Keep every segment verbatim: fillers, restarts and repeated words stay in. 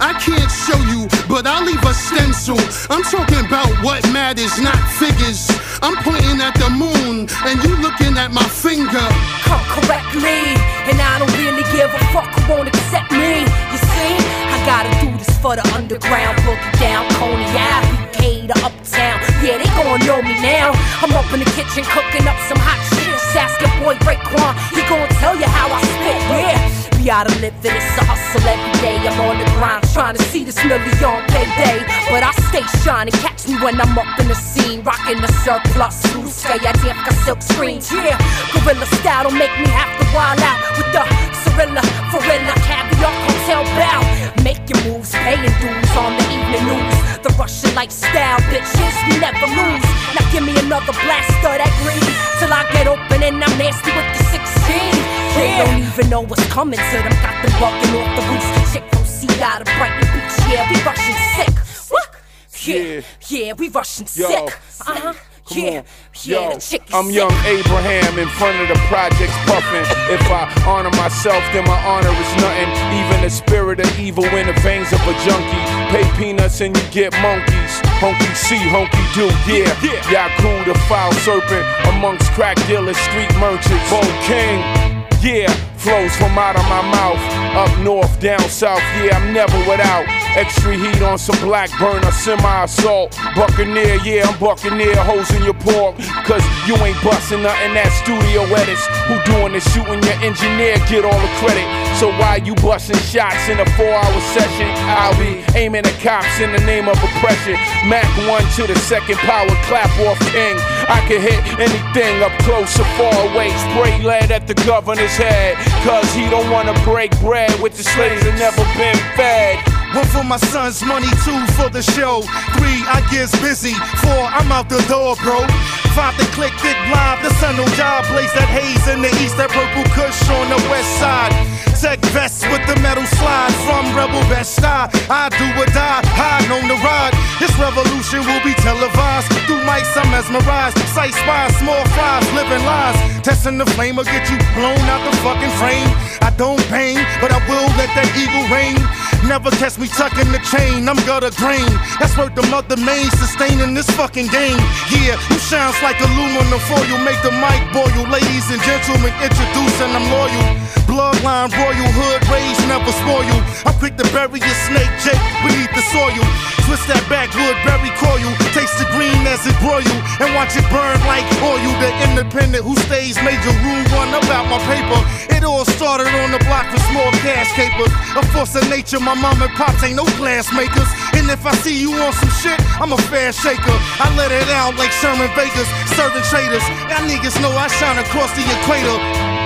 I can't show you, but I'll leave a stencil. I'm talking about what matters, not figures. I'm pointing at the moon, and you looking at my finger. Come correct me, and I don't really give a fuck who won't accept me. You see, I gotta do this for the underground, boogie down Coney Ave, B K to Uptown. Yeah, they gon' know me now. I'm up in the kitchen cooking up some hot shit. Ask your boy Raekwon, he gon' tell you how I spit. Yeah, be out of living, it's a hustle every day. I'm on the grind, trying to see this million payday. But I stay shining, catch me when I'm up in the scene, rocking the surplus, loose, yeah, damn, got silk screens. Yeah, gorilla style don't make me have to wild out with the Cirilla, Farilla, caviar, hotel bow. Make your moves, paying dues on the evening news. The Russian lifestyle, bitches, we never lose. Now give me another blaster that green till I get open and I'm nasty with the sixteen. They don't even know what's coming to them. Got them bugging off the roof. The chick from Sea out of Brighton Beach. Yeah, we Russian sick. What? Yeah, yeah, we Russian Yo. sick. Uh huh. Yeah, yeah, the chick is I'm sick. young Abraham in front of the projects puffin'. If I honor myself, then my honor is nothing. Even the spirit of evil in the veins of a junkie. Pay peanuts and you get monkeys. Honky C, honky do, yeah. Yaku the foul serpent amongst crack dealers, street merchants. Bo King, yeah. Flows from out of my mouth. Up north, down south, yeah, I'm never without. Extra heat on some black burner, semi-assault. Buccaneer, yeah, I'm Buccaneer, hoes in your pork. Cause you ain't bustin' nothing that studio edits. Who doing the shooting? Your engineer get all the credit. So why you bustin' shots in a four-hour session? I'll be aiming at cops in the name of oppression. Mac one to the second power, clap off king. I can hit anything up close or far away. Spray lead at the governor's head. Cause he don't wanna break bread with the slaves that never been fed. One for my son's money, two for the show. Three, I gets busy. Four, I'm out the door, bro. Five, the click, thick live. The sun, no job, blaze that haze in the east. That purple kush on the west side. Tech vest with the metal slide. From Rebel Best Star, I do or die, hide on the ride. This revolution will be televised. Through mics, I'm mesmerized. Sight spies, small fries, living lies. Testing the flame will get you blown out the fucking frame. I don't bang, but I will let that eagle reign. Never catch me tucking the chain, I'm gutter grain. That's worth the mother main, sustaining this fucking game. Yeah, you shines like aluminum foil, make the mic boil. Ladies and gentlemen, introducing, I'm loyal. Bloodline, royal hood, raised, never spoil. I'm quick to bury your snake, Jake, beneath the soil. Twist that backwood, berry coil. Taste the green as it broil, and watch it burn like oil. The independent who stays major, rule one about my paper. It all started on the block for small cash capers. A force of nature, my mom and pops ain't no glass makers. And if I see you on some shit, I'm a fair shaker. I let it out like Sherman Bakers, serving traders. Y'all niggas know I shine across the equator.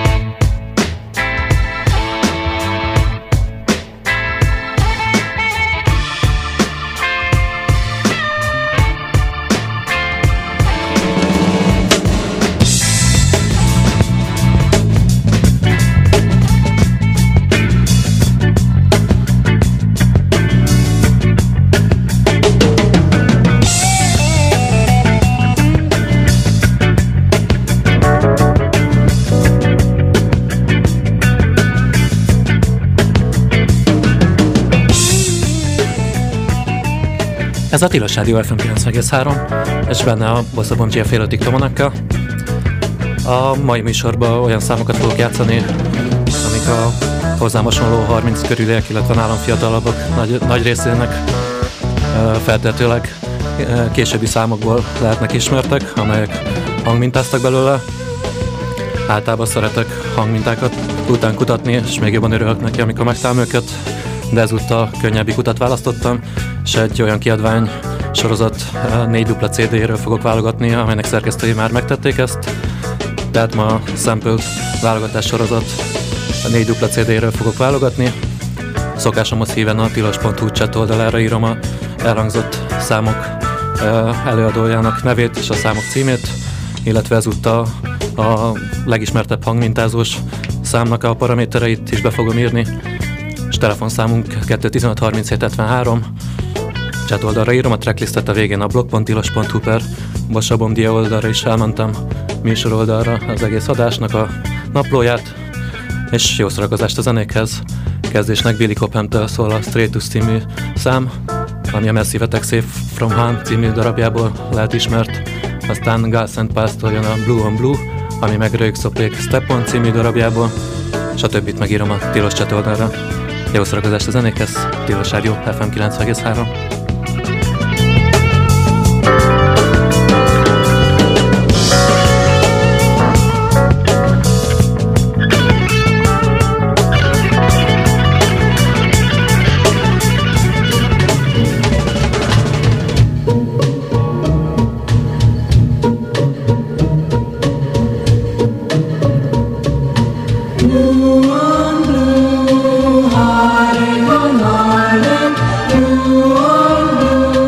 Ez a Tilos Rádió ef em kilencven egész három, és benne a Bosszabom gé fél ötig Tomonakka. A mai műsorban olyan számokat fogok játszani, amik a hozzám hasonló harminc körüliek, illetve nálam fiatalabbak nagy, nagy részének feltehetőleg későbbi számokból lehetnek ismertek, amelyek hangmintáztak belőle. Általában szeretek hangmintákat után kutatni, és még jobban örülök neki, amikor megtalálom őket, de ezúttal könnyebbik utat választottam, és egy olyan kiadvány sorozat négy dupla cé dé-ről fogok válogatni, amelynek szerkesztői már megtették ezt. Tehát ma a sampled válogatás sorozat a négy dupla cé dé-ről fogok válogatni. Szokásomhoz híven a tilos pont hu chat oldalára írom a elhangzott számok előadójának nevét és a számok címét, illetve ezúttal a legismertebb hangmintázós számnak a paramétereit is be fogom írni. És telefonszámunk kettő tizenöt harminchét hetvenhárom. Chat oldalra írom a tracklistet, a végén a blog pont tilos pont hu per Bosszabom dia oldalra is elmentem műsor oldalra az egész adásnak a naplóját, és jó szórakozást a zenékhez. kezdésnek Billy Cobham-től szól a Stratus című szám, ami a Massive Attack Safe From Harm című darabjából lehet ismert. Aztán Gus and Pass-tól jön a Blue on Blue, ami meg Röjk Szopék Step On című darabjából, és a többit megírom a Tilos csatornára. Jó szórakozást a zenékhez, Tilos Rádió ef em kilencven egész három. Blue on blue, hiding on island. Blue on blue.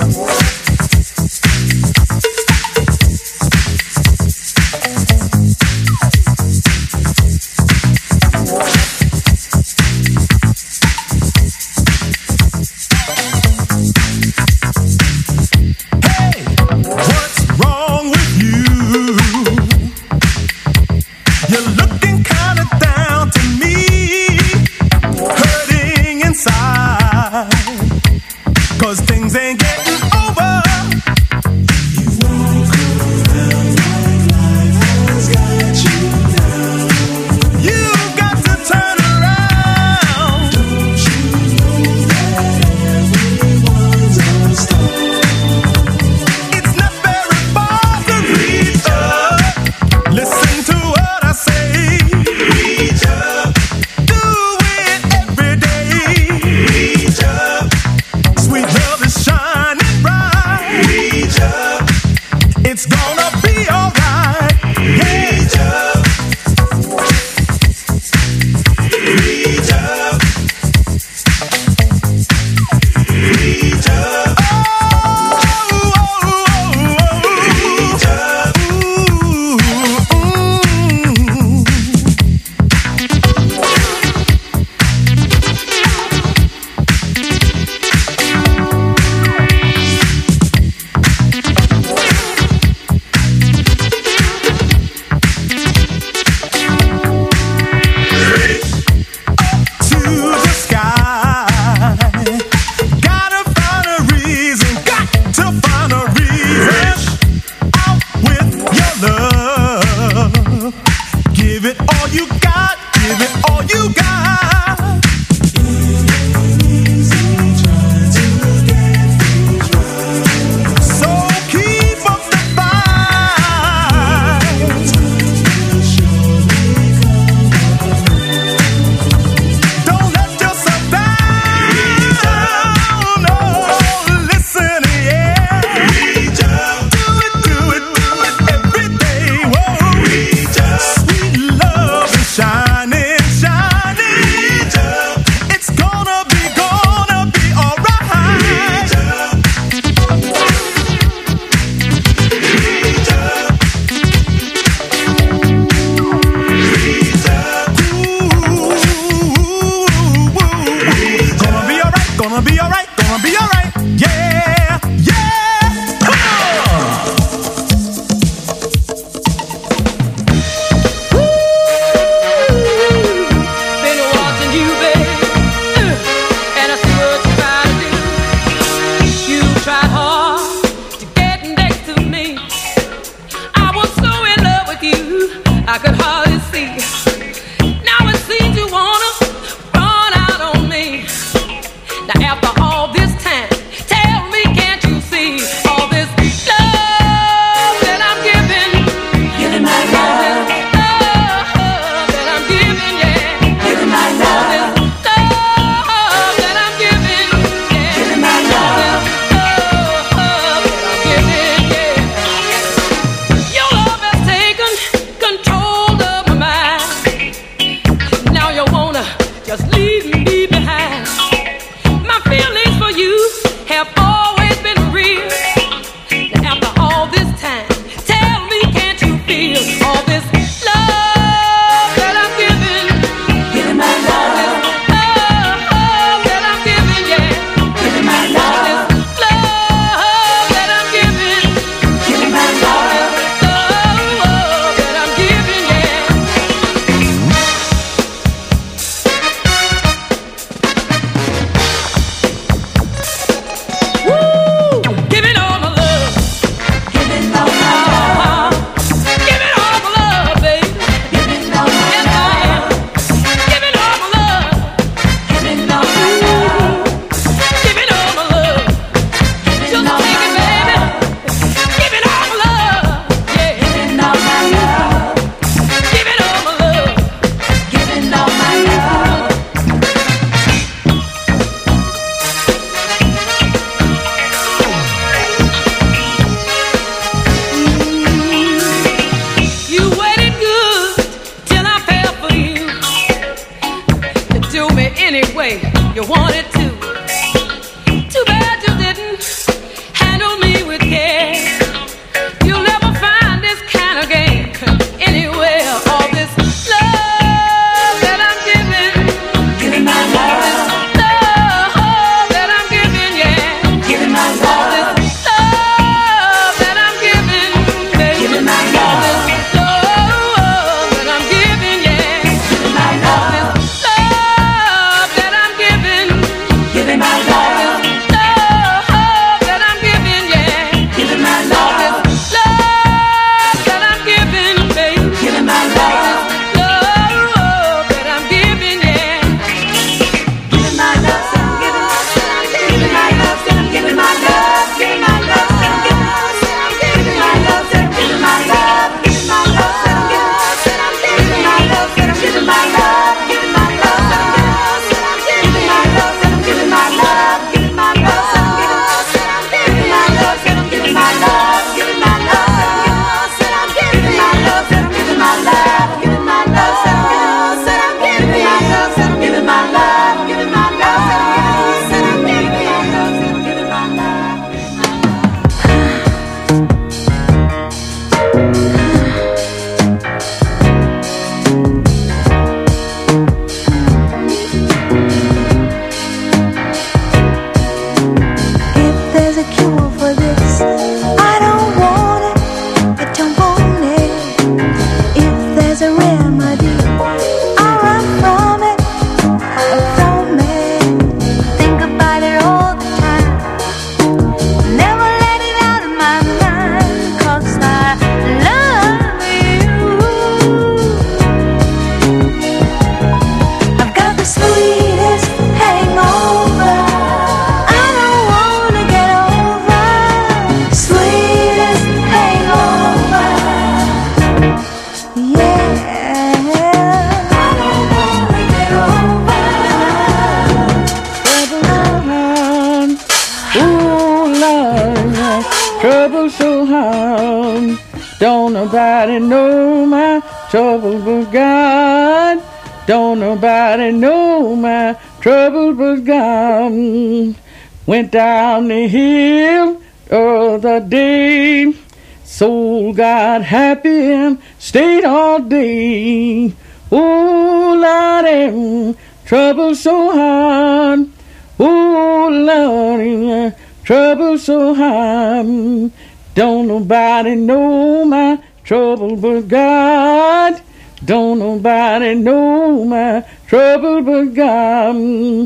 Now after all this time, tell me trouble so hard. Don't nobody know my trouble but God. Don't nobody know my trouble but God. Went down the hill the other day. Soul got happy and stayed all day. Oh, Lord, trouble so hard. Oh, Lord, trouble so hard. Don't nobody know my trouble but God. Don't nobody know my trouble but God.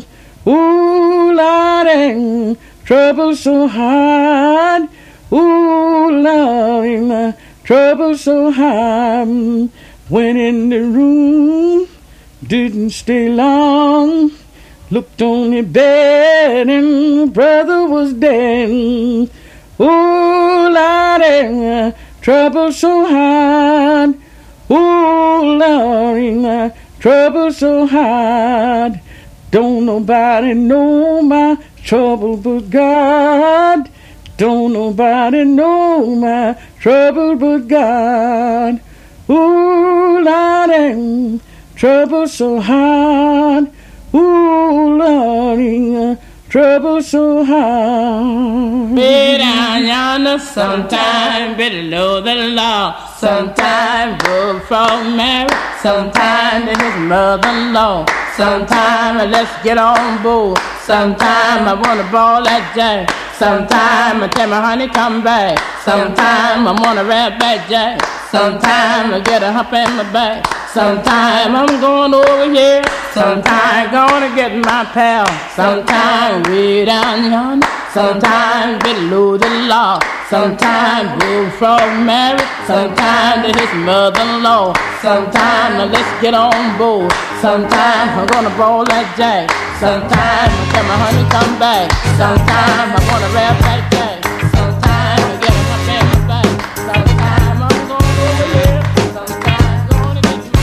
Ooh, Lord, trouble so hard. Ooh, Lord, my trouble so hard. Went in the room, didn't stay long. Looked on the bed and brother was dead. Ooh, Lord, trouble so hard. Ooh, Lord, trouble so hard. Don't nobody know my trouble but God. Don't nobody know my trouble but God. Ooh, Lord, trouble so hard. Ooh, Lord, trouble so hard. Way down yonder, sometime below the law. Sometime Bullfrog married, sometime to his mother-in-law. Sometime let's get on board. Sometime I wanna ball that jack. Sometime I tell my honey come back. Sometime I wanna rap that jack. Sometime I get a hump in my back. Sometime I'm going over here. Sometime gonna get my pal. Sometime way down yonder. Sometime below the law. Sometime Bullfrog married. Sometime to his mother-in-law. Sometime let's get on board. Sometime I'm gonna ball that jack. Sometime I tell my honey come back. Sometime I wanna rap that jack. Sometime I get a hump in my back. Sometime I'm going over here. Sometime gonna get my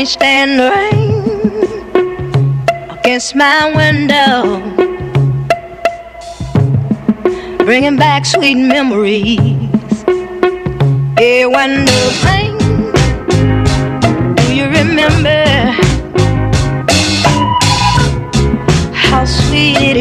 can't stand the rain against my window, bringing back sweet memories. Yeah, when the rain, do you remember how sweet it